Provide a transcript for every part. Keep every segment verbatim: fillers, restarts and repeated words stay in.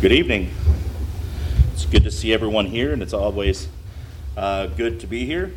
Good evening. It's good to see everyone here, and it's always uh, good to be here.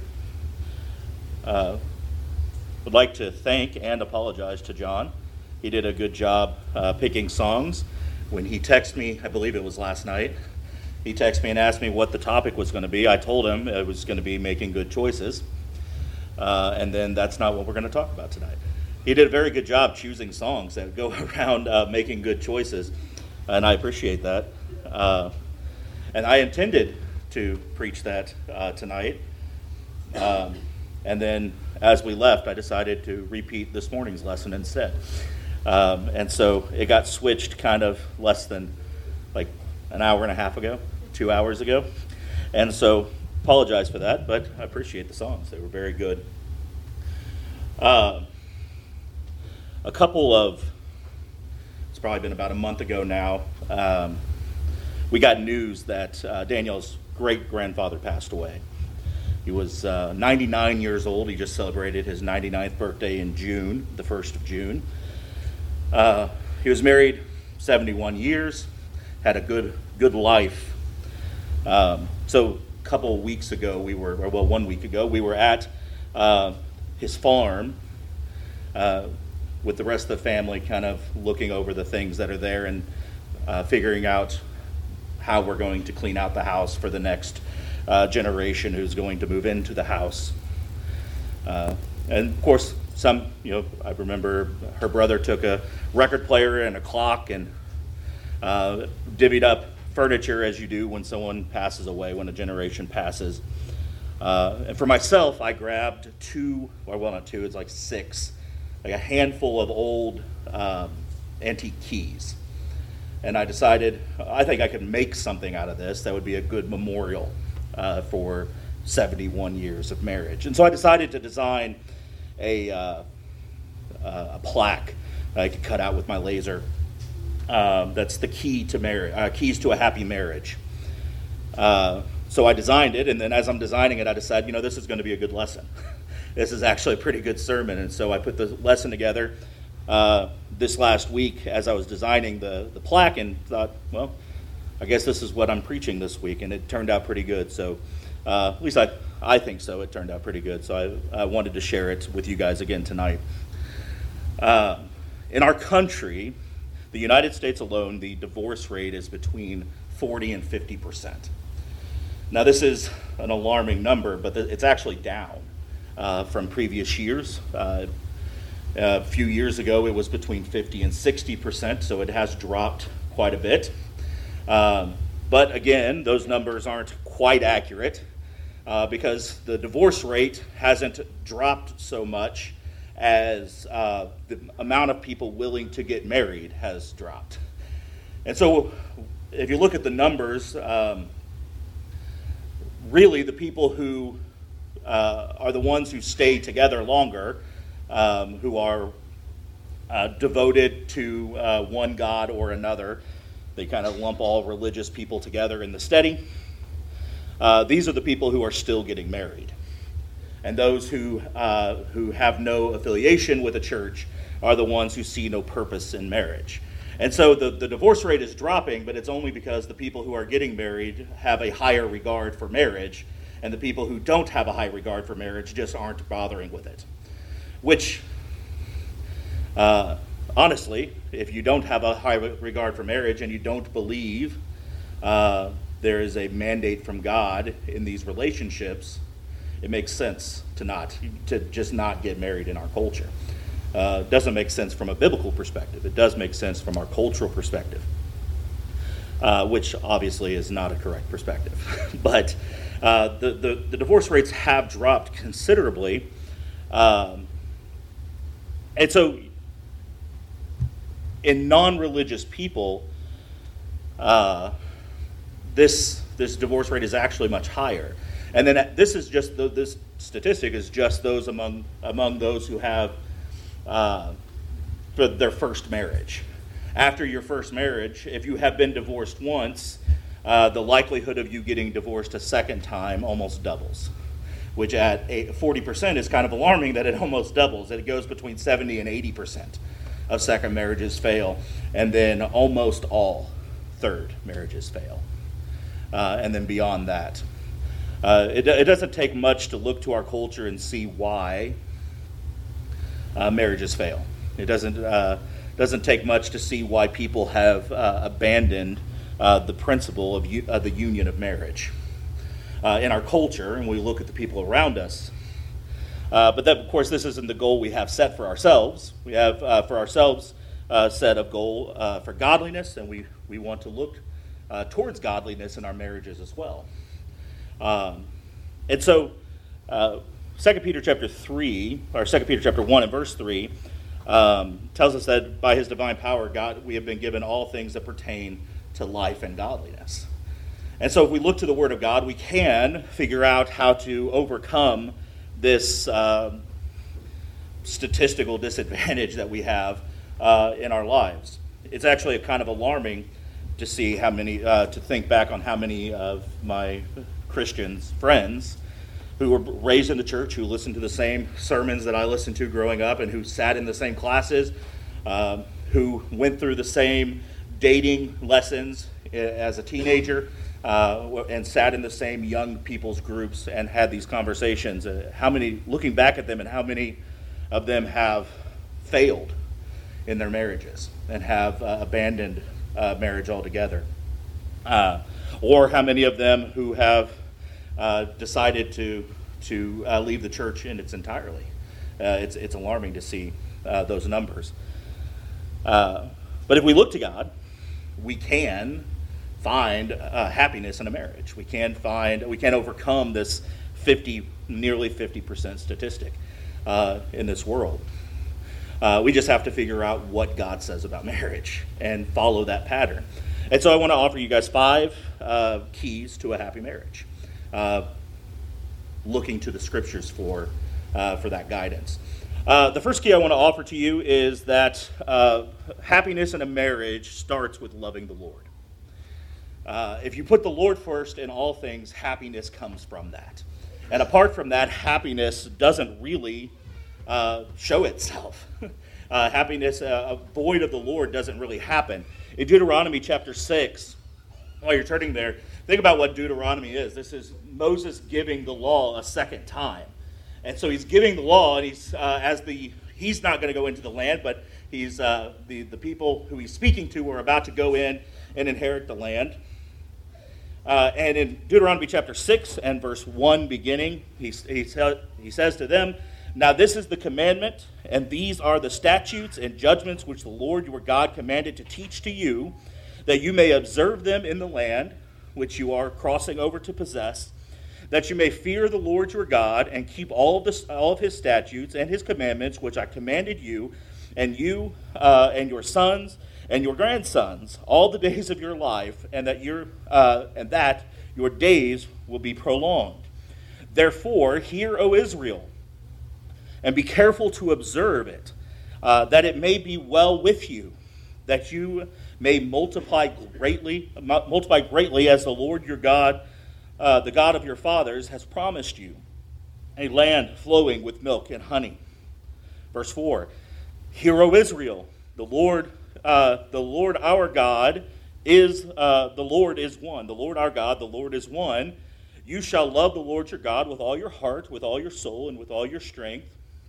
Uh, would like to thank and apologize to John. He did a good job uh, picking songs. When he texted me, I believe it was last night, he texted me and asked me what the topic was going to be. I told him it was going to be making good choices, uh, and then that's not what we're going to talk about tonight. He did a very good job choosing songs that go around uh, making good choices, and I appreciate that. Uh, and I intended to preach that uh, tonight, um, and then as we left, I decided to repeat this morning's lesson instead. Um, and so it got switched kind of less than like an hour and a half ago, two hours ago. And so apologize for that, but I appreciate the songs. They were very good. Uh, a couple of, it's probably been about a month ago now, um, we got news that uh, Daniel's great-grandfather passed away. He was uh, ninety-nine years old. He just celebrated his ninety-ninth birthday in June, the first of June. Uh, he was married seventy-one years, had a good good life. Um, so a couple of weeks ago, we were, or well, one week ago, we were at uh, his farm uh, with the rest of the family, kind of looking over the things that are there and uh, figuring out how we're going to clean out the house for the next uh, generation who's going to move into the house. Uh, and of course, some, you know, I remember her brother took a record player and a clock and uh, divvied up furniture as you do when someone passes away, when a generation passes. Uh, and for myself, I grabbed two, or well, not two, it's like six, like a handful of old um, antique keys. And I decided, I think I could make something out of this that would be a good memorial uh, for seventy-one years of marriage. And so I decided to design a, uh, a plaque I could cut out with my laser. Um, that's the key to marriage, uh, keys to a happy marriage. Uh, so I designed it, and then as I'm designing it, I decided, you know, this is going to be a good lesson. This is actually a pretty good sermon, and so I put the lesson together uh, this last week as I was designing the, the plaque, and thought, well, I guess this is what I'm preaching this week, and it turned out pretty good. So uh, at least I, I think so. It turned out pretty good, so I, I wanted to share it with you guys again tonight. Uh, in our country, the United States alone, the divorce rate is between forty and fifty percent. Now, this is an alarming number, but it's actually down uh, from previous years. Uh, a few years ago, it was between fifty and sixty percent, so it has dropped quite a bit. Um, but again, those numbers aren't quite accurate uh, because the divorce rate hasn't dropped so much as uh, the amount of people willing to get married has dropped. And so if you look at the numbers, um, really the people who uh, are the ones who stay together longer, um, who are uh, devoted to uh, one God or another, they kind of lump all religious people together in the study. Uh, these are the people who are still getting married. And those who uh, who have no affiliation with a church are the ones who see no purpose in marriage. And so the, the divorce rate is dropping, but it's only because the people who are getting married have a higher regard for marriage, and the people who don't have a high regard for marriage just aren't bothering with it. Which, uh, honestly, if you don't have a high regard for marriage and you don't believe uh, there is a mandate from God in these relationships, it makes sense to not, to just not get married in our culture. Uh, it doesn't make sense from a biblical perspective. It does make sense from our cultural perspective, uh, which obviously is not a correct perspective. But uh, the, the, the divorce rates have dropped considerably. Um, and so in non-religious people, uh, this this divorce rate is actually much higher. And then this is just the, this statistic is just those among among those who have uh, for their first marriage. After your first marriage, if you have been divorced once, uh, the likelihood of you getting divorced a second time almost doubles. Which at forty percent is kind of alarming that it almost doubles. It goes between seventy and eighty percent of second marriages fail, and then almost all third marriages fail. Uh, and then beyond that. Uh, it, it doesn't take much to look to our culture and see why uh, marriages fail. It doesn't uh, doesn't take much to see why people have uh, abandoned uh, the principle of u- uh, the union of marriage uh, in our culture, and we look at the people around us. Uh, but that, of course, this isn't the goal we have set for ourselves. We have uh, for ourselves a set of goal uh, for godliness, and we, we want to look uh, towards godliness in our marriages as well. Um, and so, uh, Second Peter chapter three, or Second Peter chapter one and verse three, um, tells us that by his divine power, God, we have been given all things that pertain to life and godliness. And so if we look to the Word of God, we can figure out how to overcome this uh, statistical disadvantage that we have uh, in our lives. It's actually a kind of alarming to see how many, uh, to think back on how many of my Christians friends who were raised in the church, who listened to the same sermons that I listened to growing up, and who sat in the same classes, uh, who went through the same dating lessons as a teenager, uh, and sat in the same young people's groups and had these conversations. Uh, how many, looking back at them, and how many of them have failed in their marriages and have uh, abandoned uh, marriage altogether? Uh, or how many of them who have uh, decided to to uh, leave the church in its entirely? Uh, it's it's alarming to see uh, those numbers. Uh, but if we look to God, we can find uh, happiness in a marriage. We can find we can overcome this fifty, nearly fifty percent statistic uh, in this world. Uh, we just have to figure out what God says about marriage and follow that pattern. And so I want to offer you guys five uh, keys to a happy marriage, uh, looking to the scriptures for uh, for that guidance. Uh, the first key I want to offer to you is that uh, happiness in a marriage starts with loving the Lord. Uh, if you put the Lord first in all things, happiness comes from that. And apart from that, happiness doesn't really uh, show itself. uh, happiness, uh, void of the Lord, doesn't really happen. In Deuteronomy chapter six, while you're turning there, think about what Deuteronomy is. This is Moses giving the law a second time. And so he's giving the law, and he's uh, as the he's not going to go into the land, but he's uh, the, the people who he's speaking to are about to go in and inherit the land. Uh, and in Deuteronomy chapter six and verse one beginning, he, he, he says to them, "Now this is the commandment, and these are the statutes and judgments which the Lord your God commanded to teach to you, that you may observe them in the land which you are crossing over to possess, that you may fear the Lord your God and keep all of, the, all of his statutes and his commandments which I commanded you, and you uh, and your sons and your grandsons all the days of your life, and that your uh, and that your days will be prolonged. Therefore, hear, O Israel, and be careful to observe it, uh, that it may be well with you, that you may multiply greatly, multiply greatly as the Lord your God, uh, the God of your fathers, has promised you, a land flowing with milk and honey." Verse four, "Hear, O Israel, the Lord, uh, the Lord our God is uh, the Lord is one. The Lord our God, the Lord is one. You shall love the Lord your God with all your heart, with all your soul, and with all your strength.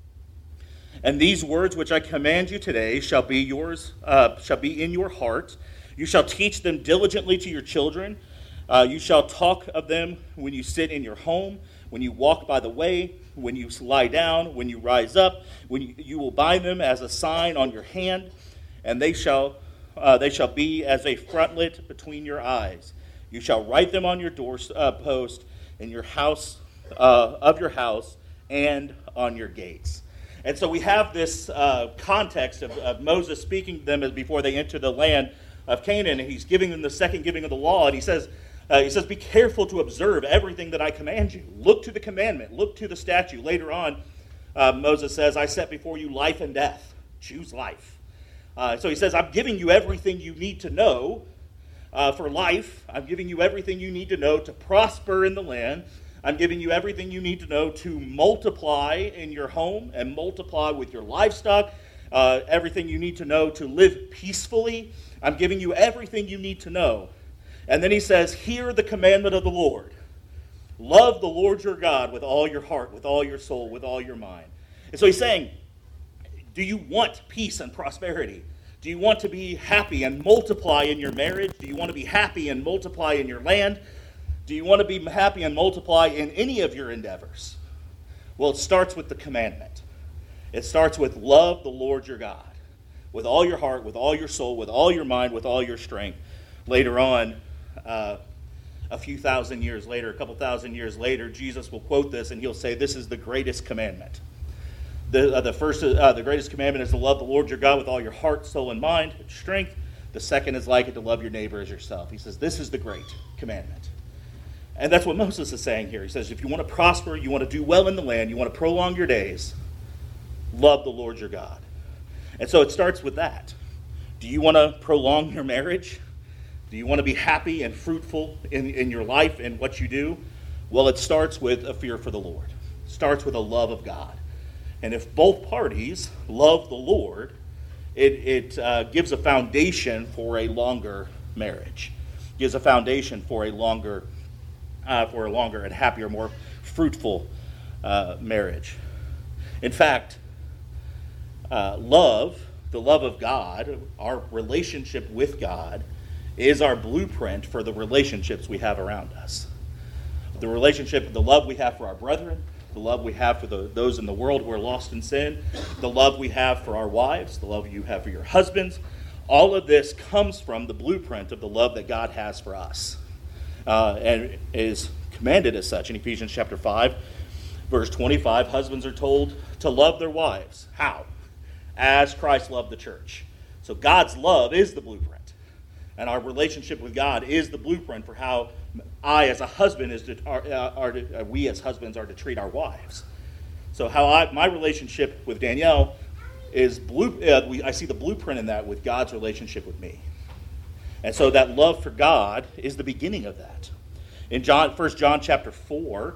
And these words which I command you today shall be yours, uh, shall be in your heart. You shall teach them diligently to your children. Uh, you shall talk of them when you sit in your home, when you walk by the way, when you lie down, when you rise up. When you, you will bind them as a sign on your hand, and they shall uh, they shall be as a frontlet between your eyes. You shall write them on your doorpost, uh, in your house uh, of your house, and on your gates." And so we have this uh, context of, of Moses speaking to them as before they enter the land of Canaan, and he's giving them the second giving of the law, and he says, uh, he says, "Be careful to observe everything that I command you. Look to the commandment. Look to the statute." Later on, uh, Moses says, "I set before you life and death. Choose life." Uh, so he says, "I'm giving you everything you need to know uh, for life. I'm giving you everything you need to know to prosper in the land. I'm giving you everything you need to know to multiply in your home and multiply with your livestock, uh, everything you need to know to live peacefully I'm giving you everything you need to know. And then he says, hear the commandment of the Lord. Love the Lord your God with all your heart, with all your soul, with all your mind. And so he's saying, do you want peace and prosperity? Do you want to be happy and multiply in your marriage? Do you want to be happy and multiply in your land? Do you want to be happy and multiply in any of your endeavors? Well, it starts with the commandment. It starts with love the Lord your God with all your heart, with all your soul, with all your mind, with all your strength. Later on, uh, a few thousand years later, a couple thousand years later, Jesus will quote this and he'll say, this is the greatest commandment. The, uh, the first, uh, the greatest commandment is to love the Lord your God with all your heart, soul, and mind, and strength. The second is like it, to love your neighbor as yourself. He says, this is the great commandment. And that's what Moses is saying here. He says, if you want to prosper, you want to do well in the land, you want to prolong your days, love the Lord your God. And so it starts with that. Do you want to prolong your marriage? Do you want to be happy and fruitful in, in your life and what you do? Well, it starts with a fear for the Lord. It starts with a love of God. And if both parties love the Lord, it, it uh, gives a foundation for a longer marriage. It gives a foundation for a longer, uh, for a longer and happier, more fruitful uh, marriage. In fact, uh, love, the love of God, our relationship with God, is our blueprint for the relationships we have around us. The relationship, the love we have for our brethren, the love we have for the, those in the world who are lost in sin, the love we have for our wives, the love you have for your husbands, all of this comes from the blueprint of the love that God has for us, uh, and is commanded as such. In Ephesians chapter five, verse twenty-five, husbands are told to love their wives. How? As Christ loved the church. So God's love is the blueprint, and our relationship with God is the blueprint for how I, as a husband, is to, are, are to, uh, we as husbands are to treat our wives. So how I, my relationship with Danielle is blue. Uh, we, I see the blueprint in that with God's relationship with me, and so that love for God is the beginning of that. In John, First John chapter four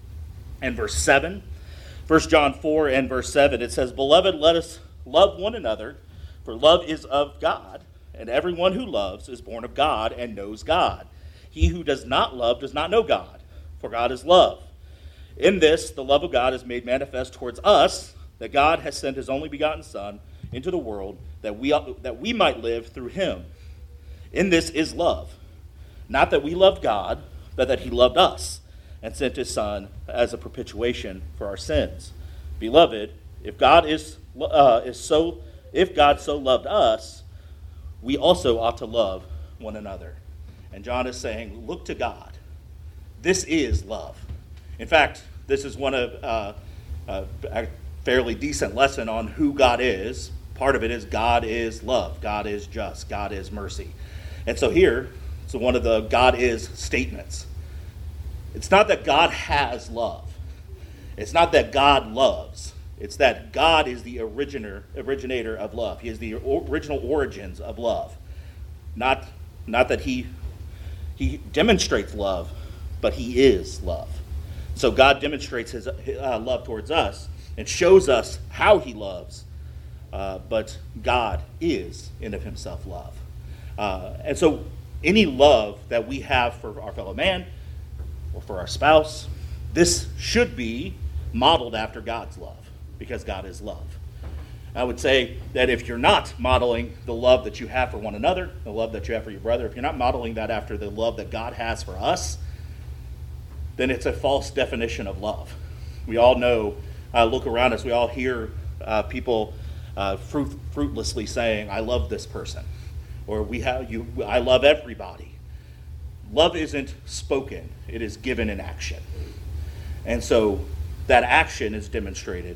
and verse seven, First John four and verse seven, it says, "Beloved, let us love one another, for love is of God, and everyone who loves is born of God and knows God. He who does not love does not know God, for God is love. In this, the love of God is made manifest towards us, that God has sent his only begotten Son into the world, that we, that we might live through him. In this is love, not that we loved God, but that he loved us, and sent his Son as a propitiation for our sins. Beloved, if God is uh, is so, if God so loved us, we also ought to love one another." And John is saying, look to God. This is love. In fact, this is one of uh, uh, a fairly decent lesson on who God is. Part of it is God is love. God is just. God is mercy. And so here, it's one of the God is statements. It's not that God has love. It's not that God loves. It's that God is the originator, originator of love. He is the original origins of love. Not, not that he... He demonstrates love, but he is love. So God demonstrates his uh, love towards us and shows us how he loves, uh, but God is in of himself love. Uh, and so any love that we have for our fellow man or for our spouse, this should be modeled after God's love, because God is love. I would say that if you're not modeling the love that you have for one another, the love that you have for your brother, if you're not modeling that after the love that God has for us, then it's a false definition of love. We all know, uh, look around us, we all hear uh, people uh, fruit, fruitlessly saying, "I love this person," or "We have you. I love everybody." Love isn't spoken; it is given in action, and so that action is demonstrated.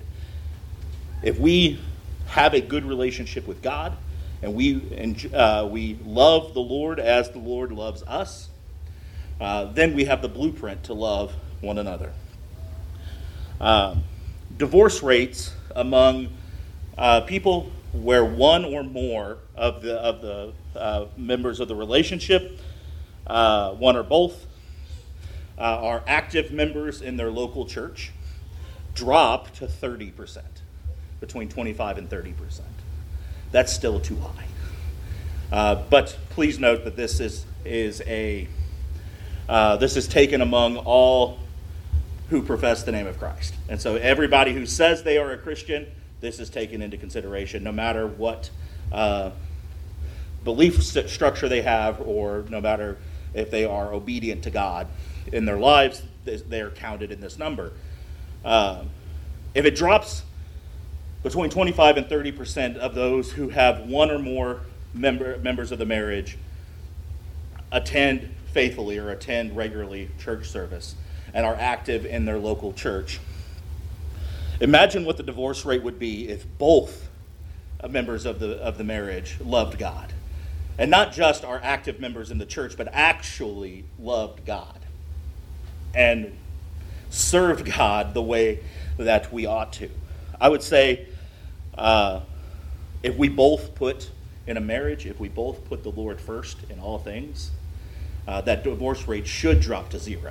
If we have a good relationship with God, and we and uh, we love the Lord as the Lord loves us, uh, then we have the blueprint to love one another. Um, divorce rates among uh, people where one or more of the of the uh, members of the relationship, uh, one or both, uh, are active members in their local church, drop to thirty percent. Between twenty-five and thirty percent. That's still too high. Uh, but please note that this is is a uh, this is taken among all who profess the name of Christ, and so everybody who says they are a Christian, this is taken into consideration, no matter what uh, belief st- structure they have, or no matter if they are obedient to God in their lives, they are counted in this number. Uh, if it drops between twenty-five and thirty percent of those who have one or more member, members of the marriage attend faithfully or attend regularly church service and are active in their local church, imagine what the divorce rate would be if both members of the of the marriage loved God. And not just are active members in the church, but actually loved God and served God the way that we ought to. I would say uh, if we both put in a marriage, if we both put the Lord first in all things, uh, that divorce rate should drop to zero.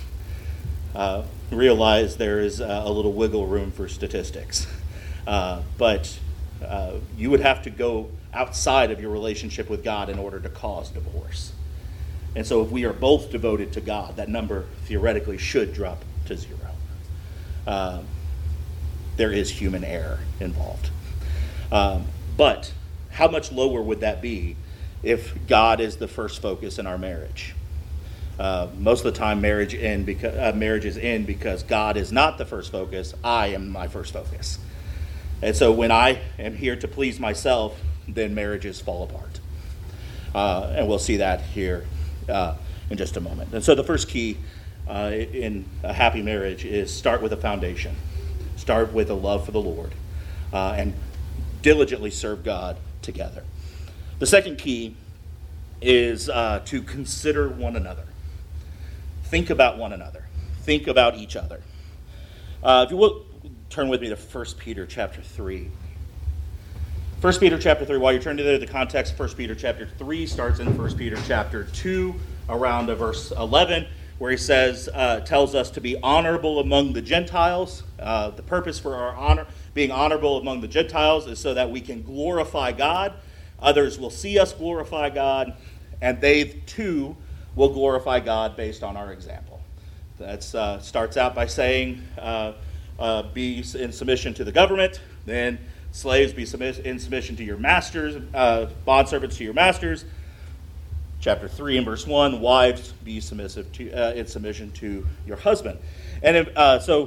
Uh, realize there is uh, a little wiggle room for statistics. Uh, but uh, you would have to go outside of your relationship with God in order to cause divorce. And so if we are both devoted to God, that number theoretically should drop to zero. Um, there is human error involved. Um, but how much lower would that be if God is the first focus in our marriage? Uh, most of the time marriage end because, uh, marriages end because God is not the first focus. I am my first focus. And so when I am here to please myself, then marriages fall apart. Uh, and we'll see that here uh, in just a moment. And so the first key uh, in a happy marriage is start with a foundation. Start with a love for the Lord uh, and diligently serve God together. The second key is uh, to consider one another. Think about one another. Think about each other. Uh, if you will, turn with me to First Peter chapter three. First Peter chapter three, while you're turning there, the context of First Peter chapter three starts in First Peter chapter two, around uh, verse eleven, where he says, uh, tells us to be honorable among the Gentiles. Uh, the purpose for our honor, being honorable among the Gentiles, is so that we can glorify God. Others will see us glorify God, and they too will glorify God based on our example. That uh, starts out by saying, uh, uh, be in submission to the government, then slaves, be submiss- in submission to your masters, uh, bondservants to your masters. Chapter three and verse one, wives, be submissive to, uh, in submission to your husband. And if, uh, so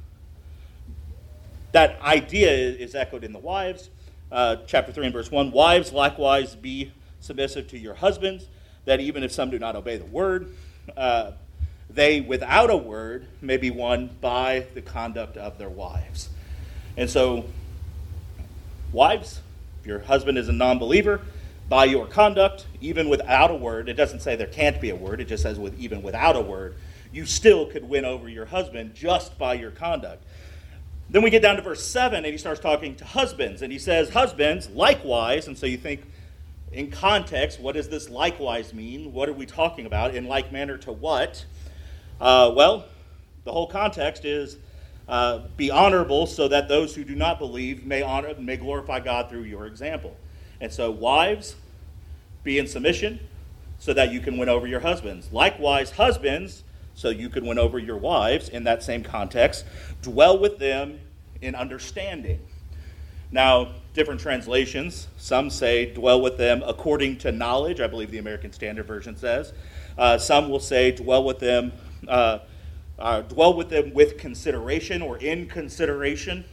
that idea is echoed in the wives. Uh, chapter three and verse one, wives, likewise, be submissive to your husbands, that even if some do not obey the word, uh, they without a word may be won by the conduct of their wives. And so, wives, if your husband is a non-believer, by your conduct, even without a word, it doesn't say there can't be a word, it just says with even without a word, you still could win over your husband just by your conduct. Then we get down to verse seven, and he starts talking to husbands, and he says, husbands, likewise, and so you think, in context, what does this likewise mean? What are we talking about? In like manner to what? Uh, well, the whole context is uh, be honorable so that those who do not believe may honor, may glorify God through your example. And so, wives, be in submission so that you can win over your husbands. Likewise, husbands, so you can win over your wives in that same context. Dwell with them in understanding. Now, different translations, some say dwell with them according to knowledge. I believe the American Standard Version says. Uh, some will say dwell with them, uh, uh, dwell with them with consideration or in consideration.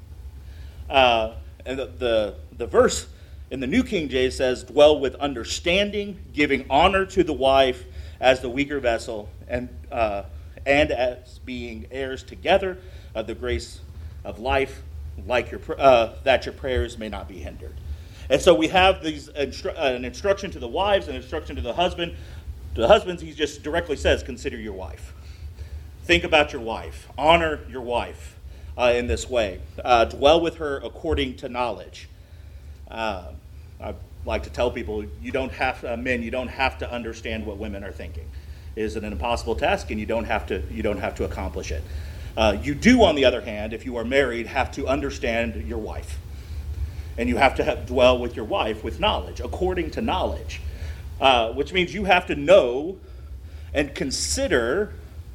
Uh, and the, the the verse in the New King James says dwell with understanding, giving honor to the wife as the weaker vessel, and uh, and as being heirs together of the grace of life, like your uh, that your prayers may not be hindered. And so we have these instru- uh, an instruction to the wives, an instruction to the husband. To the husbands, he just directly says, consider your wife. Think about your wife. Honor your wife uh, in this way. Uh, dwell with her according to knowledge. Uh, I like to tell people, you don't have uh, men, you don't have to understand what women are thinking. It is an impossible task, and you don't have to. You don't have to accomplish it. Uh, you do, on the other hand, if you are married, have to understand your wife. And you have to have, dwell with your wife with knowledge, according to knowledge, uh, which means you have to know and consider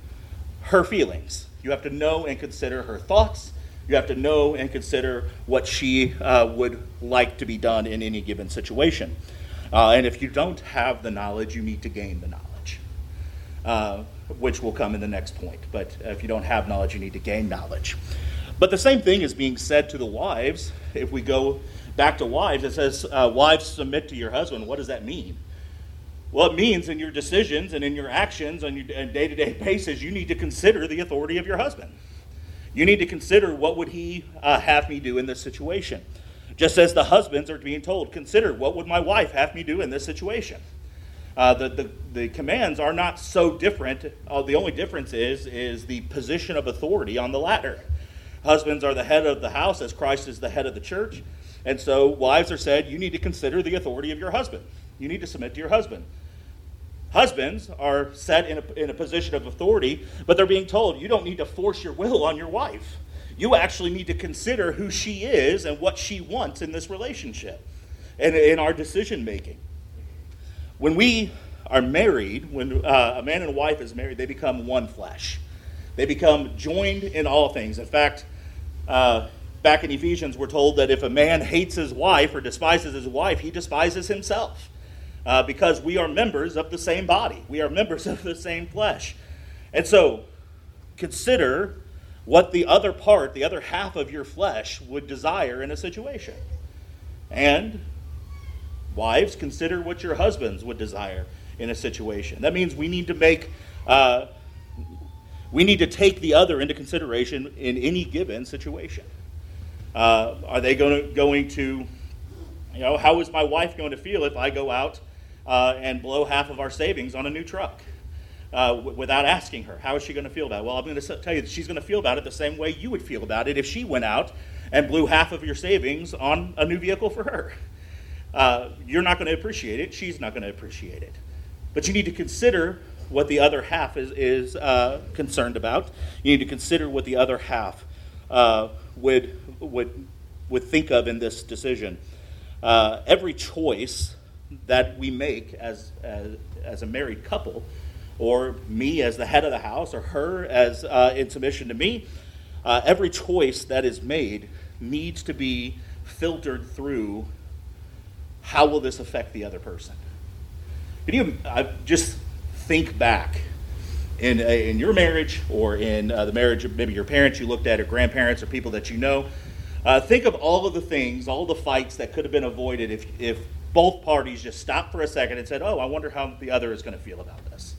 her feelings. You have to know and consider her thoughts. You have to know and consider what she uh, would like to be done in any given situation. Uh, and if you don't have the knowledge, you need to gain the knowledge, uh, which will come in the next point. But if you don't have knowledge, you need to gain knowledge. But the same thing is being said to the wives. If we go back to wives, it says, uh, wives, submit to your husband. What does that mean? Well, it means in your decisions and in your actions on your day-to-day basis, you need to consider the authority of your husband. You need to consider what would he uh, have me do in this situation. Just as the husbands are being told, consider what would my wife have me do in this situation. Uh, the, the, the commands are not so different. Uh, the only difference is, is the position of authority on the ladder. Husbands are the head of the house as Christ is the head of the church. And so wives are said, you need to consider the authority of your husband. You need to submit to your husband. Husbands are set in a, in a position of authority, but they're being told, you don't need to force your will on your wife. You actually need to consider who she is and what she wants in this relationship and in our decision making. When we are married, when uh, a man and a wife is married, they become one flesh. They become joined in all things. In fact, uh, back in Ephesians, we're told that if a man hates his wife or despises his wife, he despises himself. Uh, because we are members of the same body. We are members of the same flesh. And so, consider what the other part, the other half of your flesh would desire in a situation. And, wives, consider what your husbands would desire in a situation. That means we need to make, uh, we need to take the other into consideration in any given situation. Uh, are they going to, going to, you know, how is my wife going to feel if I go out Uh, and blow half of our savings on a new truck uh, w- without asking her? How is she going to feel about it? Well, I'm going to tell you that she's going to feel about it the same way you would feel about it if she went out and blew half of your savings on a new vehicle for her. Uh, you're not going to appreciate it. She's not going to appreciate it. But you need to consider what the other half is, is uh, concerned about. You need to consider what the other half uh, would, would, would think of in this decision. Uh, every choice that we make as, as as a married couple, or me as the head of the house, or her as uh, in submission to me, uh, every choice that is made needs to be filtered through, how will this affect the other person? Can you uh, just think back in, uh, in your marriage, or in uh, the marriage of maybe your parents you looked at, or grandparents, or people that you know. Uh, think of all of the things, all the fights that could have been avoided if if both parties just stopped for a second and said, oh, I wonder how the other is going to feel about this.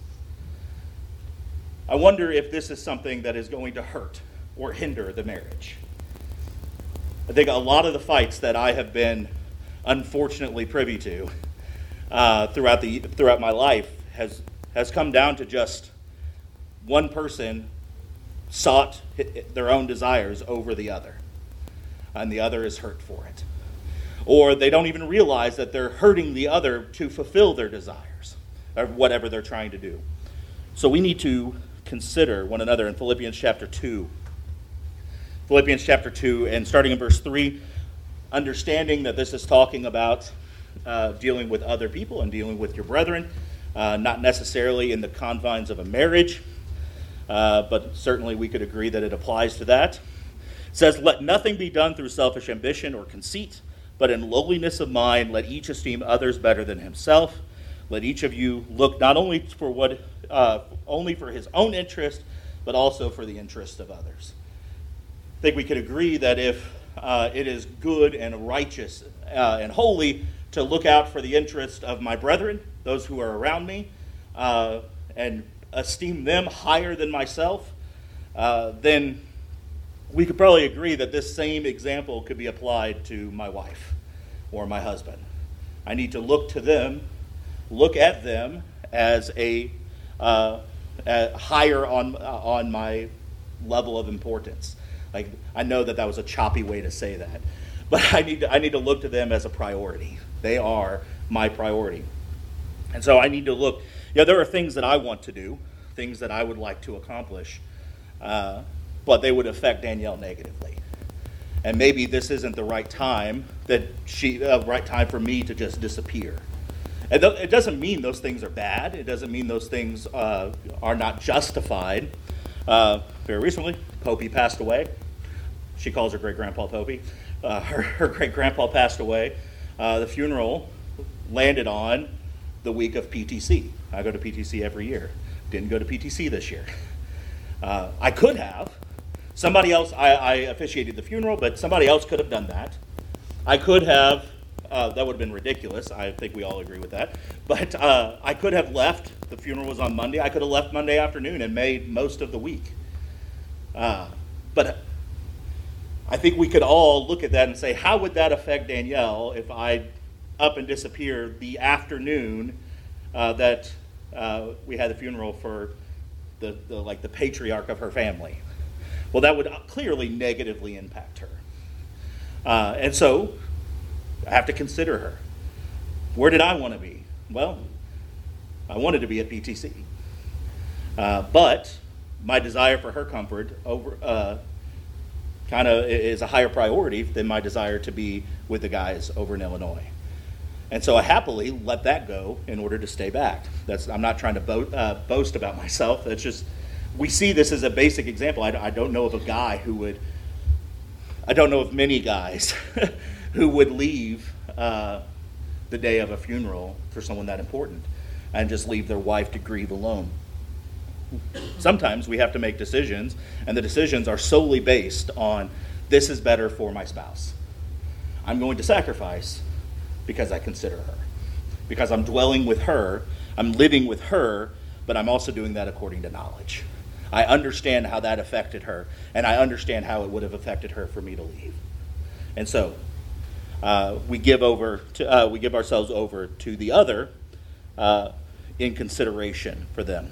I wonder if this is something that is going to hurt or hinder the marriage. I think a lot of the fights that I have been unfortunately privy to uh, throughout the throughout my life has has come down to just one person sought their own desires over the other, and the other is hurt for it. Or they don't even realize that they're hurting the other to fulfill their desires, or whatever they're trying to do. So we need to consider one another in Philippians chapter two. Philippians chapter two, and starting in verse three, understanding that this is talking about uh, dealing with other people and dealing with your brethren, uh, not necessarily in the confines of a marriage, uh, but certainly we could agree that it applies to that. It says, let nothing be done through selfish ambition or conceit, but in lowliness of mind, let each esteem others better than himself. Let each of you look not only for what, uh, only for his own interest, but also for the interest of others. I think we could agree that if uh, it is good and righteous uh, and holy to look out for the interest of my brethren, those who are around me, uh, and esteem them higher than myself, uh, then we could probably agree that this same example could be applied to my wife or my husband. I need to look to them, look at them as a uh, uh, higher on uh, on my level of importance. Like, I know that that was a choppy way to say that, but I need to, I need to look to them as a priority. They are my priority, and so I need to look. Yeah, there are things that I want to do, things that I would like to accomplish. Uh, but they would affect Danielle negatively. And maybe this isn't the right time that she, uh, right time for me to just disappear. And th- it doesn't mean those things are bad. It doesn't mean those things uh, are not justified. Uh, very recently, Popey passed away. She calls her great-grandpa Popey. Uh, her, her great-grandpa passed away. Uh, the funeral landed on the week of P T C. I go to P T C every year. Didn't go to P T C this year. Uh, I could have. Somebody else, I, I officiated the funeral, but somebody else could have done that. I could have, uh, that would have been ridiculous. I think we all agree with that. But uh, I could have left, the funeral was on Monday, I could have left Monday afternoon and made most of the week. Uh, but I think we could all look at that and say, how would that affect Danielle if I up and disappear the afternoon uh, that uh, we had the funeral for the, the like the patriarch of her family? Well, that would clearly negatively impact her. Uh, and so I have to consider her. Where did I want to be? Well, I wanted to be at P T C. Uh, but my desire for her comfort over uh, kind of is a higher priority than my desire to be with the guys over in Illinois. And so I happily let that go in order to stay back. That's I'm not trying to bo- uh, boast about myself. That's just, we see this as a basic example. I, I don't know of a guy who would, I don't know of many guys who would leave uh, the day of a funeral for someone that important and just leave their wife to grieve alone. Sometimes we have to make decisions, and the decisions are solely based on, this is better for my spouse. I'm going to sacrifice because I consider her. Because I'm dwelling with her, I'm living with her, but I'm also doing that according to knowledge. I understand how that affected her, and I understand how it would have affected her for me to leave. And so uh, we give over to, uh, we give ourselves over to the other uh, in consideration for them.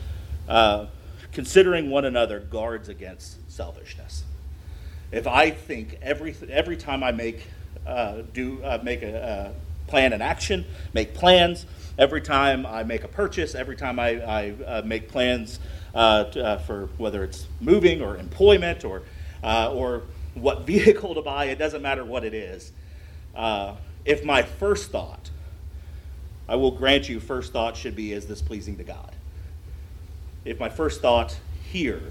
Uh, considering one another guards against selfishness. If I think every every time I make uh, do uh, make a uh, plan an action, make plans, every time I make a purchase, every time I, I uh, make plans uh, to, uh, for whether it's moving or employment or uh, or what vehicle to buy, it doesn't matter what it is. Uh, if my first thought, I will grant you, first thought should be, is this pleasing to God? If my first thought here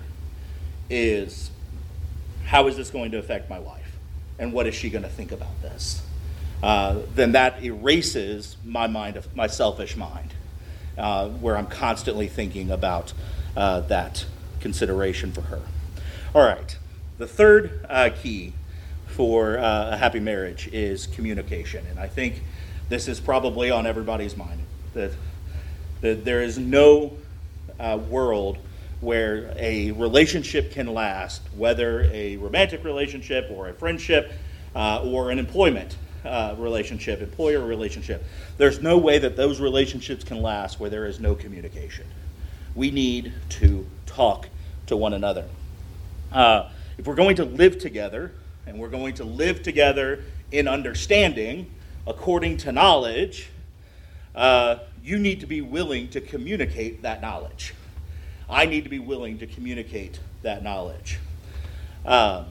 is, how is this going to affect my wife? And what is she going to think about this? Uh, then that erases my mind, of my selfish mind, uh, where I'm constantly thinking about uh, that consideration for her. All right, the third uh, key for uh, a happy marriage is communication. And I think this is probably on everybody's mind, that, that there is no Uh, world where a relationship can last, whether a romantic relationship or a friendship uh, or an employment uh, relationship, employer relationship. There's no way that those relationships can last where there is no communication. We need to talk to one another. Uh, if we're going to live together, and we're going to live together in understanding, according to knowledge, uh, you need to be willing to communicate that knowledge. I need to be willing to communicate that knowledge. Um,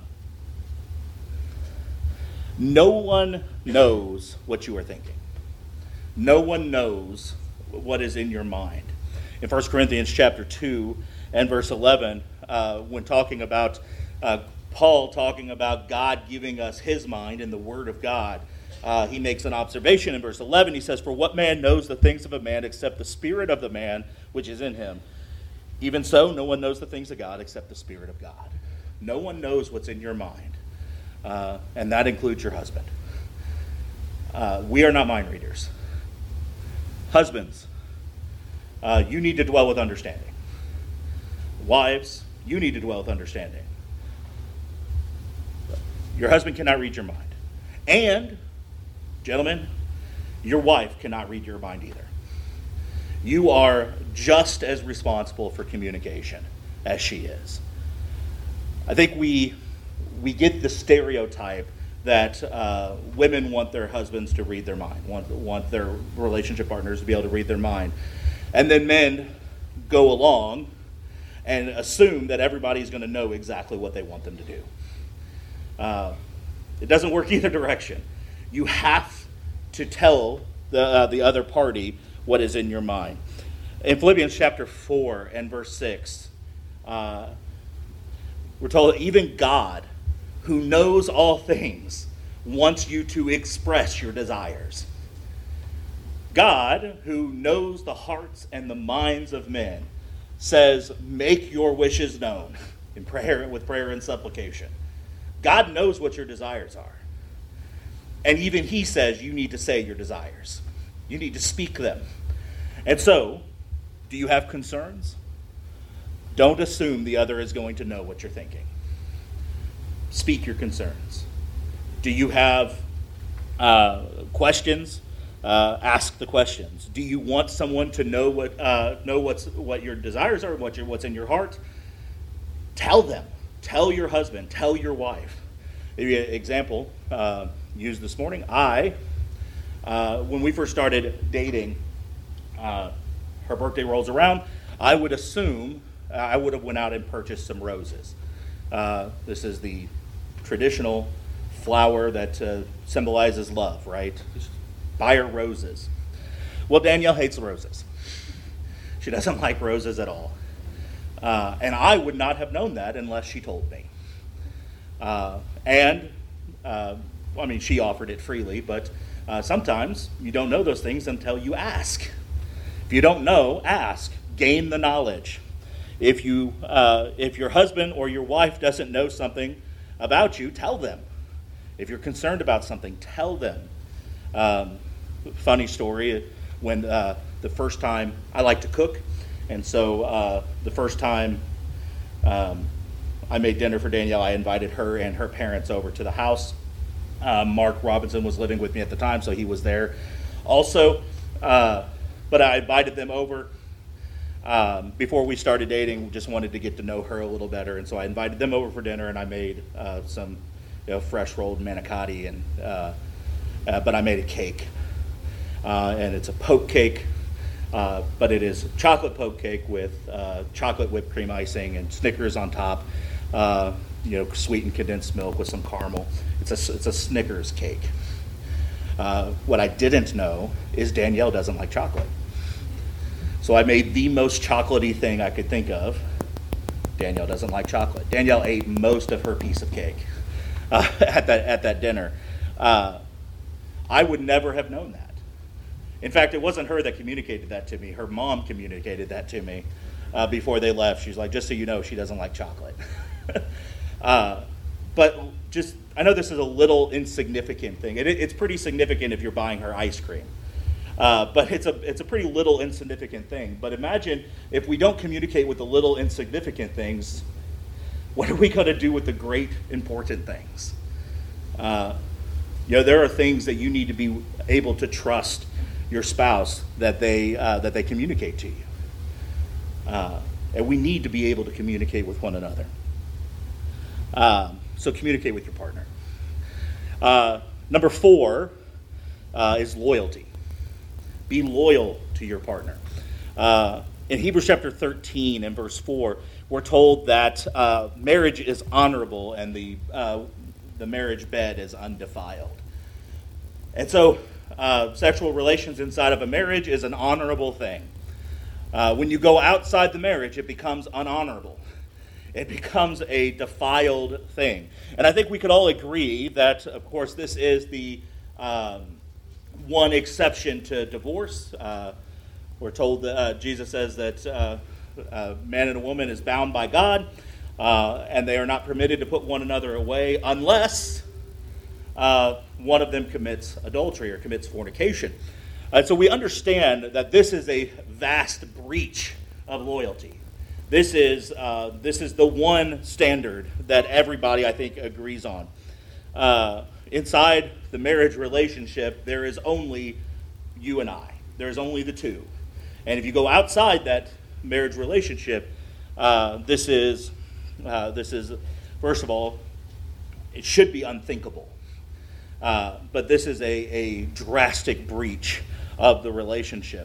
no one knows what you are thinking. No one knows what is in your mind. In First Corinthians chapter two and verse eleven, uh, when talking about uh, Paul talking about God giving us his mind in the Word of God, Uh, he makes an observation in verse eleven. He says, "For what man knows the things of a man except the spirit of the man which is in him? Even so, no one knows the things of God except the Spirit of God." No one knows what's in your mind, uh, and that includes your husband. Uh, we are not mind readers. Husbands, uh, you need to dwell with understanding. Wives, you need to dwell with understanding. Your husband cannot read your mind. And gentlemen, your wife cannot read your mind either. You are just as responsible for communication as she is. I think we we get the stereotype that uh, women want their husbands to read their mind, want, want their relationship partners to be able to read their mind. And then men go along and assume that everybody's going to know exactly what they want them to do. Uh, It doesn't work either direction. You have to tell the, uh, the other party what is in your mind. In Philippians chapter four and verse six, uh, we're told that even God, who knows all things, wants you to express your desires. God, who knows the hearts and the minds of men, says, make your wishes known in prayer, with prayer and supplication. God knows what your desires are. And even he says you need to say your desires. You need to speak them. And so, do you have concerns? Don't assume the other is going to know what you're thinking. Speak your concerns. Do you have uh, questions? Uh, ask the questions. Do you want someone to know what uh, know what's what your desires are, what your, what's in your heart? Tell them. Tell your husband. Tell your wife. Maybe an example uh, used this morning. I, uh, when we first started dating, uh, her birthday rolls around. I would assume uh, I would have went out and purchased some roses. Uh, this is the traditional flower that uh, symbolizes love, right? Buy her roses. Well, Danielle hates roses. She doesn't like roses at all. Uh, and I would not have known that unless she told me. Uh, and, uh, I mean, she offered it freely, but uh, sometimes you don't know those things until you ask. If you don't know, ask. Gain the knowledge. If you, uh, if your husband or your wife doesn't know something about you, tell them. If you're concerned about something, tell them. Um, funny story, when uh, the first time, I like to cook, and so uh, the first time um, I made dinner for Danielle, I invited her and her parents over to the house. Uh, Mark Robinson was living with me at the time, so he was there also. Uh, but I invited them over. Um, before we started dating, we just wanted to get to know her a little better, and so I invited them over for dinner, and I made uh, some you know, fresh rolled manicotti, and uh, uh, but I made a cake. Uh, and it's a poke cake, uh, but it is chocolate poke cake with uh, chocolate whipped cream icing and Snickers on top, uh, you know, sweetened condensed milk with some caramel. It's a, it's a Snickers cake. Uh, what I didn't know is Danielle doesn't like chocolate. So I made the most chocolatey thing I could think of. Danielle doesn't like chocolate. Danielle ate most of her piece of cake uh, at that at that dinner. Uh, I would never have known that. In fact, it wasn't her that communicated that to me. Her mom communicated that to me uh, before they left. She's like, just so you know, she doesn't like chocolate. uh, but just, I know this is a little insignificant thing. It, it's pretty significant if you're buying her ice cream. Uh, but it's a it's a pretty little insignificant thing. But imagine if we don't communicate with the little insignificant things, what are we going to do with the great important things? Uh, you know, there are things that you need to be able to trust your spouse that they uh, that they communicate to you, uh, and we need to be able to communicate with one another. Um, so communicate with your partner. Uh, number four uh, is loyalty. Be loyal to your partner. Uh, in Hebrews chapter thirteen and verse four, we're told that uh, marriage is honorable and the uh, the marriage bed is undefiled. And so uh, sexual relations inside of a marriage is an honorable thing. Uh, when you go outside the marriage, it becomes unhonorable. It becomes a defiled thing. And I think we could all agree that, of course, this is the um, one exception to divorce. Uh, we're told that uh, Jesus says that uh, a man and a woman is bound by God, uh, and they are not permitted to put one another away unless uh, one of them commits adultery or commits fornication. And so we understand that this is a vast breach of loyalty. This is uh, this is the one standard that everybody, I think, agrees on. Uh, inside the marriage relationship, there is only you and I. There is only the two. And if you go outside that marriage relationship, uh, this is uh, this is first of all, it should be unthinkable. Uh, but this is a, a drastic breach of the relationship.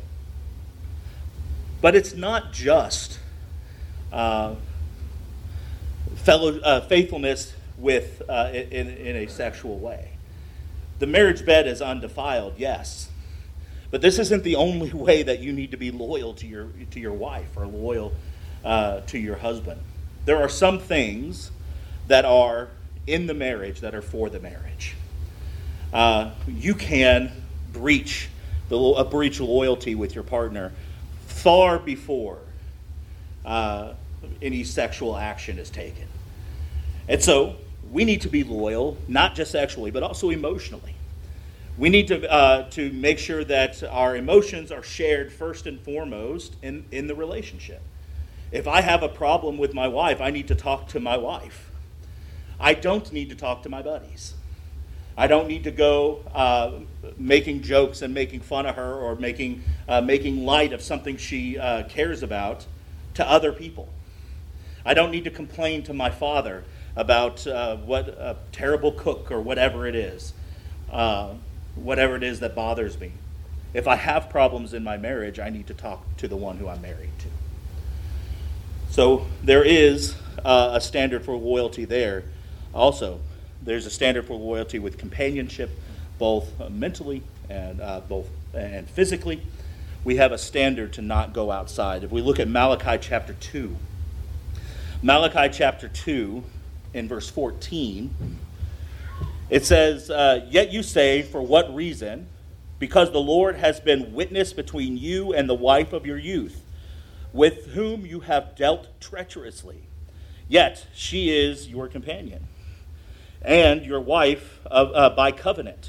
But it's not just uh, fellow uh, faithfulness with uh, in, in a sexual way. The marriage bed is undefiled, yes. But this isn't the only way that you need to be loyal to your to your wife or loyal uh, to your husband. There are some things that are in the marriage that are for the marriage. Uh, you can breach the uh, breach loyalty with your partner far before uh, any sexual action is taken. And so we need to be loyal, not just sexually, but also emotionally. We need to uh, to make sure that our emotions are shared first and foremost in, in the relationship. If I have a problem with my wife, I need to talk to my wife. I don't need to talk to my buddies. I don't need to go uh, making jokes and making fun of her or making uh, making light of something she uh, cares about to other people. I don't need to complain to my father about uh, what a terrible cook or whatever it is, uh, whatever it is that bothers me. If I have problems in my marriage, I need to talk to the one who I'm married to. So there is uh, a standard for loyalty there. Also, there's a standard for loyalty with companionship, both uh, mentally and uh, both and physically. We have a standard to not go outside. If we look at Malachi chapter two, Malachi chapter two, in verse fourteen, it says, uh, "Yet you say, for what reason? Because the Lord has been witness between you and the wife of your youth, with whom you have dealt treacherously. Yet she is your companion, and your wife of, uh, by covenant.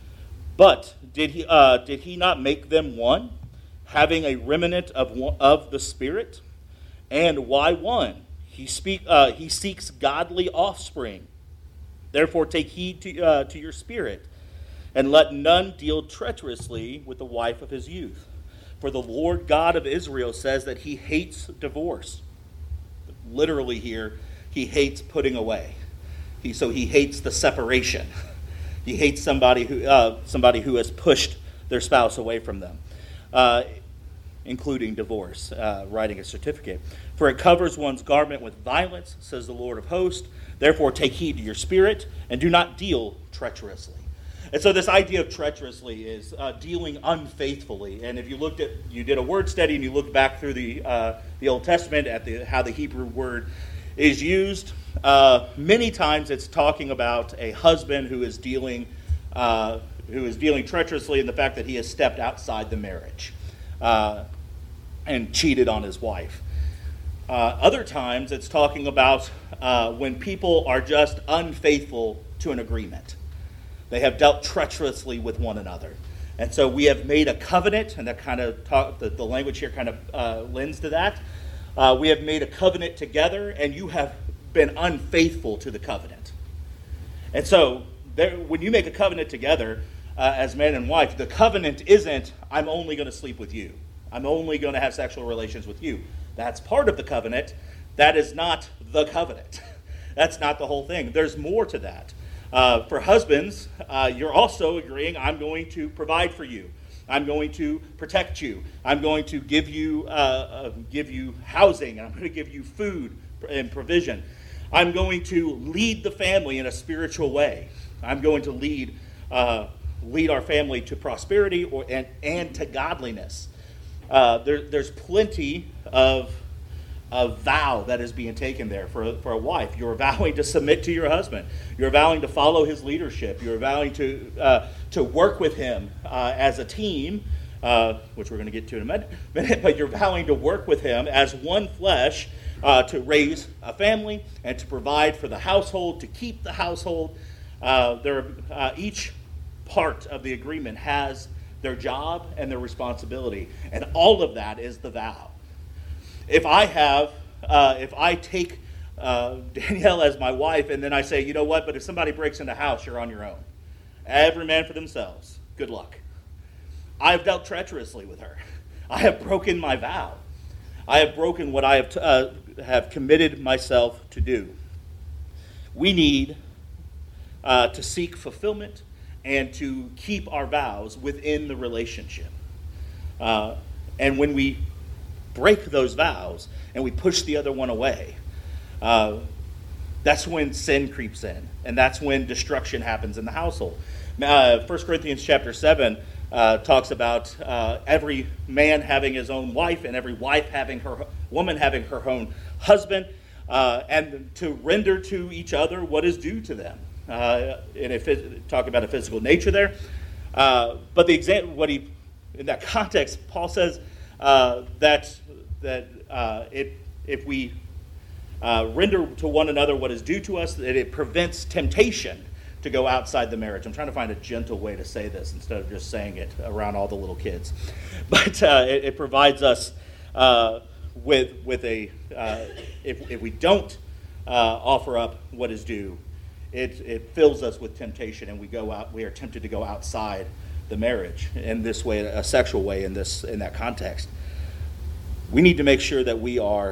But did he uh, did he not make them one, having a remnant of one, of the Spirit? And why one? He speak uh, he seeks godly offspring. Therefore take heed to uh, to your spirit, and let none deal treacherously with the wife of his youth. For the Lord God of Israel says that he hates divorce." Literally here, he hates putting away. He, so he hates the separation. He hates somebody who uh, somebody who has pushed their spouse away from them, uh, including divorce, uh, writing a certificate. "For it covers one's garment with violence, says the Lord of hosts. Therefore take heed to your spirit, and do not deal treacherously." And so this idea of treacherously is uh, dealing unfaithfully. And if you looked at, you did a word study and you looked back through the uh, the Old Testament at the how the Hebrew word is used, uh, many times it's talking about a husband who is dealing uh, who is dealing treacherously in the fact that he has stepped outside the marriage uh, and cheated on his wife. Uh, other times it's talking about uh, when people are just unfaithful to an agreement. They have dealt treacherously with one another. And so we have made a covenant, and that kind of talk, the, the language here kind of uh, lends to that. Uh, we have made a covenant together, and you have been unfaithful to the covenant. And so there, when you make a covenant together uh, as man and wife, the covenant isn't, I'm only going to sleep with you. I'm only going to have sexual relations with you. That's part of the covenant. That is not the covenant. That's not the whole thing. There's more to that. Uh, for husbands, uh, you're also agreeing, I'm going to provide for you. I'm going to protect you. I'm going to give you uh, uh, give you housing. I'm going to give you food and provision. I'm going to lead the family in a spiritual way. I'm going to lead uh, lead our family to prosperity or and, and to godliness. Uh, there, there's plenty of a vow that is being taken there for, for a wife. You're vowing to submit to your husband. You're vowing to follow his leadership. You're vowing to uh, to work with him uh, as a team, uh, which we're going to get to in a minute, but you're vowing to work with him as one flesh uh, to raise a family and to provide for the household, to keep the household. Uh, there, uh, each part of the agreement has their job and their responsibility, and all of that is the vow. If I have, uh, if I take uh, Danielle as my wife, and then I say, you know what, but if somebody breaks into the house, you're on your own. Every man for themselves. Good luck. I've dealt treacherously with her. I have broken my vow. I have broken what I have, t- uh, have committed myself to do. We need uh, to seek fulfillment and to keep our vows within the relationship. Uh, and when we break those vows and we push the other one away, uh, that's when sin creeps in, and that's when destruction happens in the household. Uh, First Corinthians chapter seven uh, talks about uh, every man having his own wife, and every wife having her woman having her own husband, uh, and to render to each other what is due to them. Uh, and if it, talk about a physical nature there, uh, but the example, what he in that context, Paul says uh, that that uh, it, if we uh, render to one another what is due to us, that it prevents temptation to go outside the marriage. I'm trying to find a gentle way to say this instead of just saying it around all the little kids. But uh, it, it provides us uh, with with a uh, if if we don't uh, offer up what is due, it it fills us with temptation, and we go out. We are tempted to go outside the marriage in this way, a sexual way, in this in that context. We need to make sure that we are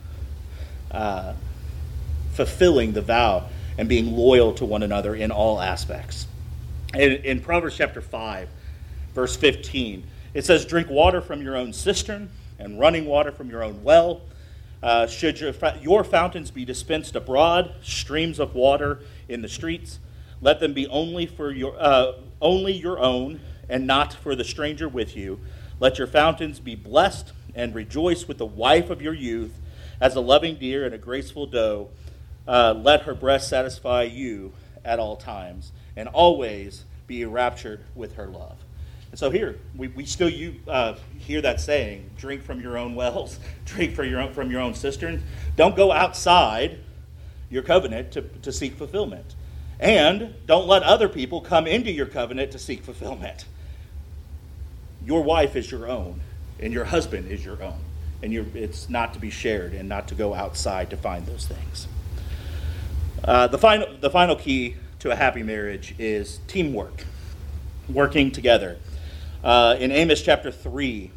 uh, fulfilling the vow and being loyal to one another in all aspects. In, in Proverbs chapter five, verse fifteen, it says, "Drink water from your own cistern and running water from your own well. Uh, should your, your fountains be dispensed abroad, streams of water in the streets, let them be only for your uh, only your own and not for the stranger with you. Let your fountains be blessed and rejoice with the wife of your youth, as a loving deer and a graceful doe. Uh, let her breast satisfy you at all times, and always be enraptured with her love." And so here, we, we still you, uh, hear that saying, drink from your own wells, drink from your own, from your own cisterns. Don't go outside your covenant to, to seek fulfillment. And don't let other people come into your covenant to seek fulfillment. Your wife is your own, and your husband is your own. And you're, it's not to be shared and not to go outside to find those things. Uh, the final, the final key to a happy marriage is teamwork, working together. Uh, in Amos chapter three,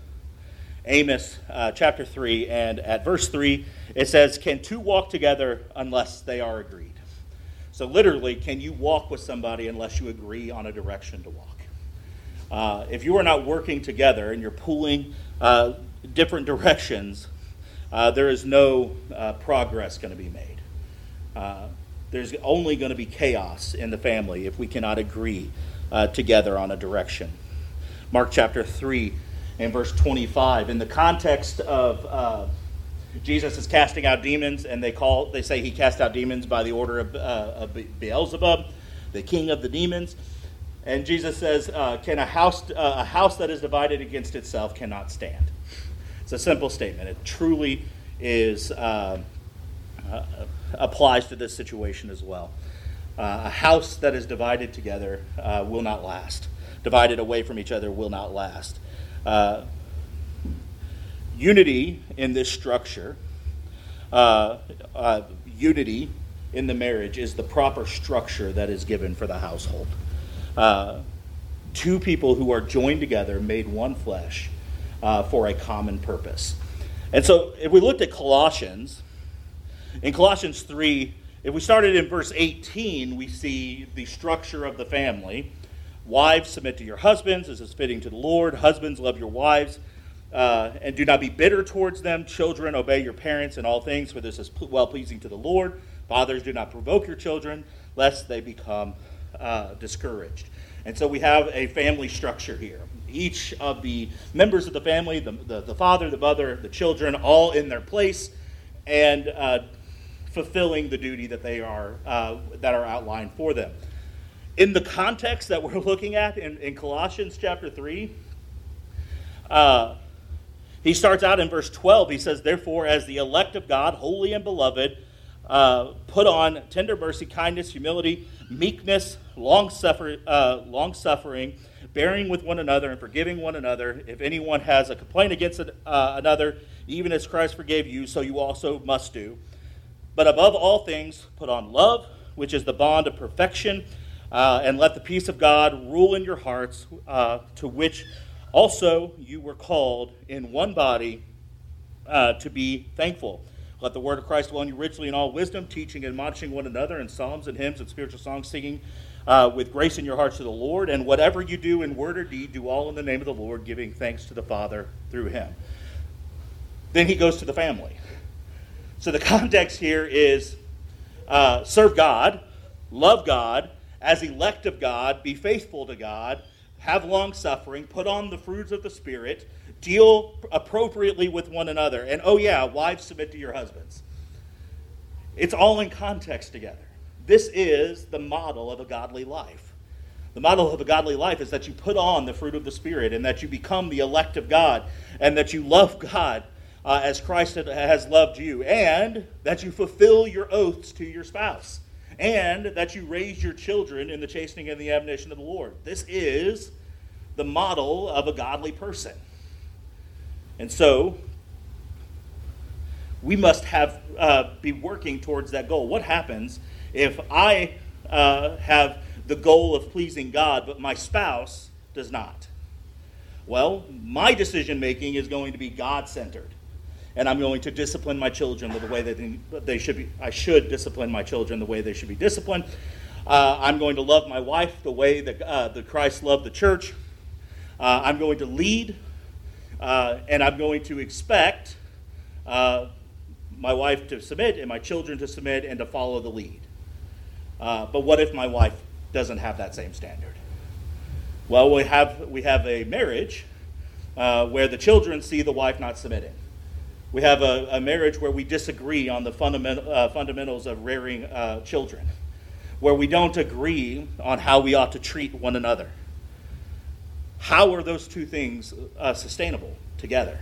Amos uh, chapter three, and at verse three, it says, "Can two walk together unless they are agreed?" So literally, can you walk with somebody unless you agree on a direction to walk? Uh, if you are not working together and you're pulling uh, different directions, uh, there is no uh, progress going to be made. Uh, there's only going to be chaos in the family if we cannot agree uh, together on a direction. Mark chapter three and verse twenty-five, in the context of uh, Jesus is casting out demons, and they call they say he cast out demons by the order of, uh, of Beelzebub, the king of the demons. And Jesus says, uh, "Can a house uh, a house that is divided against itself cannot stand?" It's a simple statement. It truly is uh, uh, applies to this situation as well. Uh, a house that is divided together uh, will not last. Divided away from each other will not last. Uh, unity in this structure, uh, uh, unity in the marriage is the proper structure that is given for the household. Uh, two people who are joined together, made one flesh, uh, for a common purpose. And so if we looked at Colossians, in Colossians three, if we started in verse eighteen, we see the structure of the family. Wives, submit to your husbands, as is fitting to the Lord. Husbands, love your wives, uh, and do not be bitter towards them. Children, obey your parents in all things, for this is well-pleasing to the Lord. Fathers, do not provoke your children, lest they become uh, discouraged. And so we have a family structure here. Each of the members of the family, the, the, the father, the mother, the children, all in their place, and uh, fulfilling the duty that they are uh, that are outlined for them. In the context that we're looking at in, in Colossians chapter three, uh, he starts out in verse twelve. He says, "Therefore, as the elect of God, holy and beloved, uh, put on tender mercy, kindness, humility, meekness, long-suffer, uh, long-suffering, bearing with one another and forgiving one another. If anyone has a complaint against uh, another, even as Christ forgave you, so you also must do. But above all things, put on love, which is the bond of perfection, uh, and let the peace of God rule in your hearts, uh, to which also you were called in one body uh, to be thankful. Let the word of Christ dwell in you richly in all wisdom, teaching and admonishing one another in psalms and hymns and spiritual songs, singing uh, with grace in your hearts to the Lord. And whatever you do in word or deed, do all in the name of the Lord, giving thanks to the Father through him." Then he goes to the family. So the context here is uh, serve God, love God, as elect of God, be faithful to God, have long suffering, put on the fruits of the Spirit, deal appropriately with one another. And oh yeah, wives, submit to your husbands. It's all in context together. This is the model of a godly life. The model of a godly life is that you put on the fruit of the Spirit and that you become the elect of God and that you love God uh, as Christ has loved you, and that you fulfill your oaths to your spouse, and that you raise your children in the chastening and the admonition of the Lord. This is the model of a godly person. And so, we must have uh, be working towards that goal. What happens if I uh, have the goal of pleasing God, but my spouse does not? Well, my decision making is going to be God-centered, and I'm going to discipline my children the way that they should be. I should discipline my children the way they should be disciplined. Uh, I'm going to love my wife the way that uh, the Christ loved the church. Uh, I'm going to lead, uh, and I'm going to expect uh, my wife to submit and my children to submit and to follow the lead. Uh, but what if my wife doesn't have that same standard? Well, we have we have a marriage uh, where the children see the wife not submitting. We have a, a marriage where we disagree on the fundament, uh, fundamentals of rearing uh, children, where we don't agree on how we ought to treat one another. How are those two things uh, sustainable together?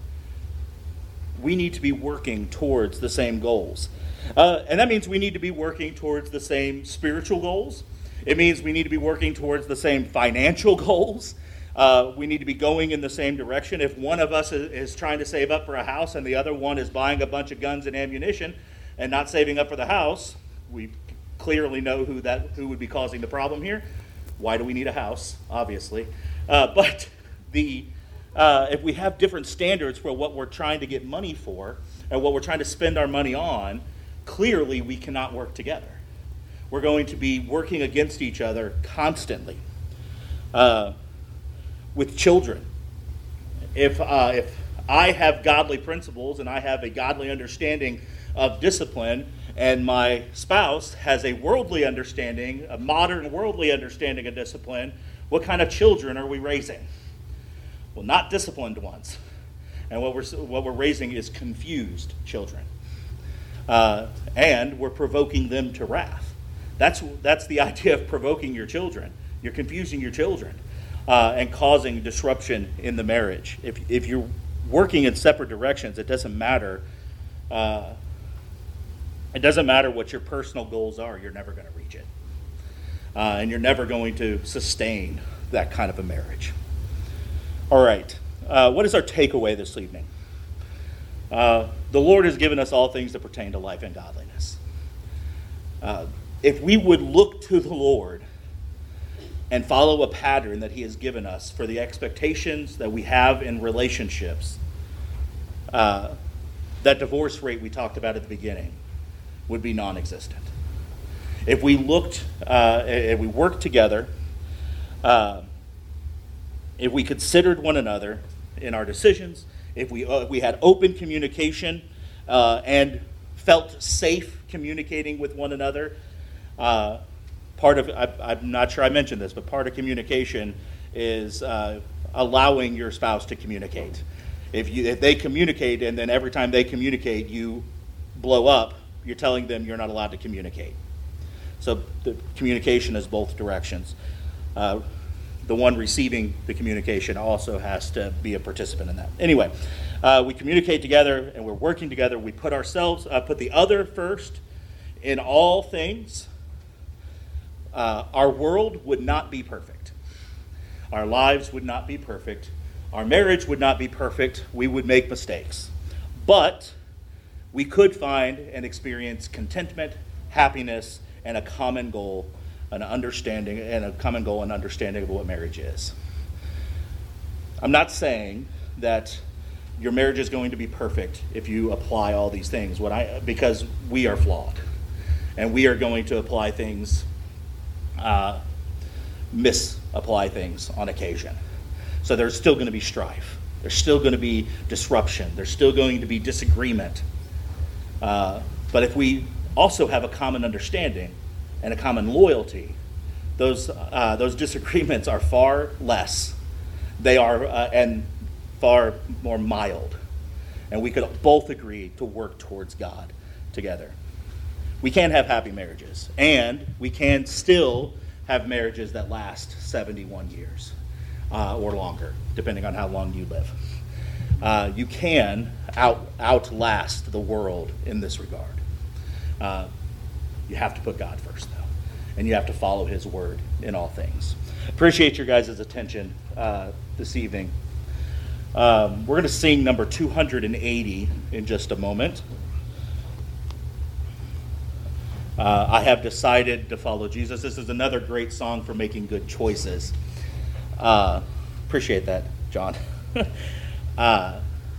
We need to be working towards the same goals. Uh, and that means we need to be working towards the same spiritual goals. It means we need to be working towards the same financial goals. Uh, we need to be going in the same direction. If one of us is, is trying to save up for a house and the other one is buying a bunch of guns and ammunition and not saving up for the house, we clearly know who that who would be causing the problem here. Why do we need a house? Obviously. Uh, but the uh, if we have different standards for what we're trying to get money for and what we're trying to spend our money on, clearly we cannot work together. We're going to be working against each other constantly. Uh, with children, if uh, if I have godly principles and I have a godly understanding of discipline, and my spouse has a worldly understanding, a modern worldly understanding of discipline, what kind of children are we raising? Well, not disciplined ones. And what we're what we're raising is confused children. Uh, and we're provoking them to wrath. That's that's the idea of provoking your children. You're confusing your children uh, and causing disruption in the marriage. If if you're working in separate directions, it doesn't matter. Uh, it doesn't matter what your personal goals are. You're never going to reach it, uh, and you're never going to sustain that kind of a marriage. All right. Uh, what is our takeaway this evening? Uh, the Lord has given us all things that pertain to life and godliness. Uh, if we would look to the Lord and follow a pattern that He has given us for the expectations that we have in relationships, uh, that divorce rate we talked about at the beginning would be non-existent. If we looked, uh, if we worked together, uh, if we considered one another in our decisions, if we uh, we had open communication uh, and felt safe communicating with one another, uh, part of I, I'm not sure I mentioned this, but part of communication is uh, allowing your spouse to communicate. If you if they communicate and then every time they communicate you blow up, you're telling them you're not allowed to communicate. So the communication is both directions. Uh, The one receiving the communication also has to be a participant in that. Anyway, uh, we communicate together and we're working together. We put ourselves, uh, put the other first in all things. Uh, our world would not be perfect. Our lives would not be perfect. Our marriage would not be perfect. We would make mistakes. But we could find and experience contentment, happiness, and a common goal, an understanding and a common goal and understanding of what marriage is. I'm not saying that your marriage is going to be perfect if you apply all these things. What I because we are flawed, and we are going to apply things, uh, misapply things on occasion. So there's still going to be strife. There's still going to be disruption. There's still going to be disagreement. Uh, but if we also have a common understanding and a common loyalty, those uh, those disagreements are far less. They are uh, and far more mild, and we could both agree to work towards God together. We can have happy marriages, and we can still have marriages that last seventy-one years uh, or longer, depending on how long you live. Uh, you can out outlast the world in this regard. Uh, you have to put God first, though, and you have to follow his word in all things. Appreciate your guys' attention uh, this evening. Um, we're going to sing number two hundred eighty in just a moment. Uh, I have decided to follow Jesus. This is another great song for making good choices. Uh, appreciate that, John. uh,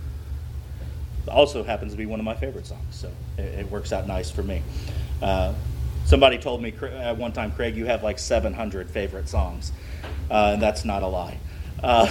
also happens to be one of my favorite songs, so it, it works out nice for me. Uh, somebody told me at one time, Craig, you have like seven hundred favorite songs, uh, and that's not a lie. Uh,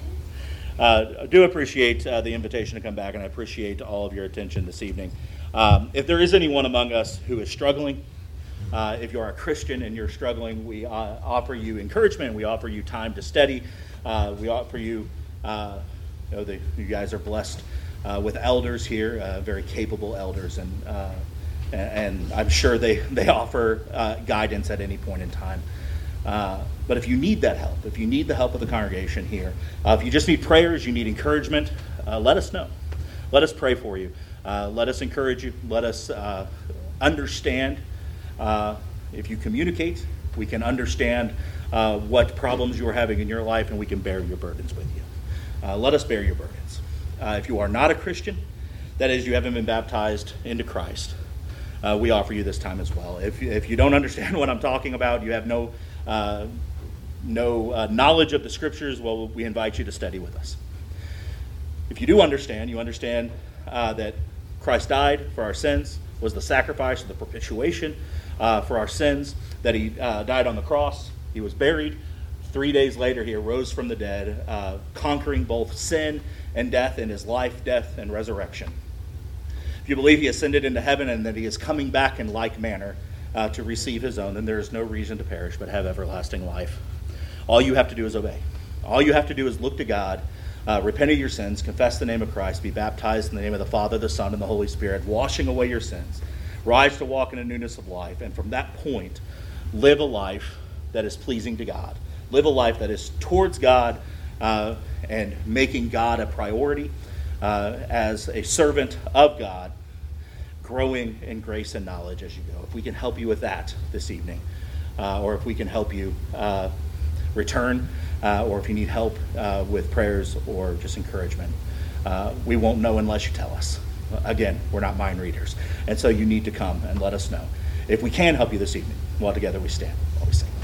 uh, I do appreciate uh, the invitation to come back, and I appreciate all of your attention this evening. Um, if there is anyone among us who is struggling, uh, if you are a Christian and you're struggling, we uh, offer you encouragement. We offer you time to study. Uh, we offer you, uh, you know, the, you guys are blessed uh, with elders here, uh, very capable elders, and uh, and I'm sure they, they offer uh, guidance at any point in time. Uh, but if you need that help, if you need the help of the congregation here, uh, if you just need prayers, you need encouragement, uh, let us know. Let us pray for you. Uh, let us encourage you. Let us uh, understand. Uh, if you communicate, we can understand uh, what problems you are having in your life, and we can bear your burdens with you. Uh, let us bear your burdens. Uh, if you are not a Christian, that is, you haven't been baptized into Christ, uh, we offer you this time as well. If, if you don't understand what I'm talking about, you have no, uh, no uh, knowledge of the Scriptures, well, we invite you to study with us. If you do understand, you understand uh, that Christ died for our sins, was the sacrifice, the propitiation uh, for our sins, that he uh, died on the cross, he was buried. Three days later, he arose from the dead, uh, conquering both sin and death in his life, death, and resurrection. If you believe he ascended into heaven and that he is coming back in like manner uh, to receive his own, then there is no reason to perish but have everlasting life. All you have to do is obey. All you have to do is look to God, Uh, repent of your sins, confess the name of Christ, be baptized in the name of the Father, the Son, and the Holy Spirit, washing away your sins, rise to walk in a newness of life, and from that point, live a life that is pleasing to God. Live a life that is towards God uh, and making God a priority uh, as a servant of God, growing in grace and knowledge as you go. If we can help you with that this evening, uh, or if we can help you uh, return, Uh, or if you need help uh, with prayers or just encouragement, uh, we won't know unless you tell us. Again, we're not mind readers. And so you need to come and let us know. If we can help you this evening, while together we stand, while we sing.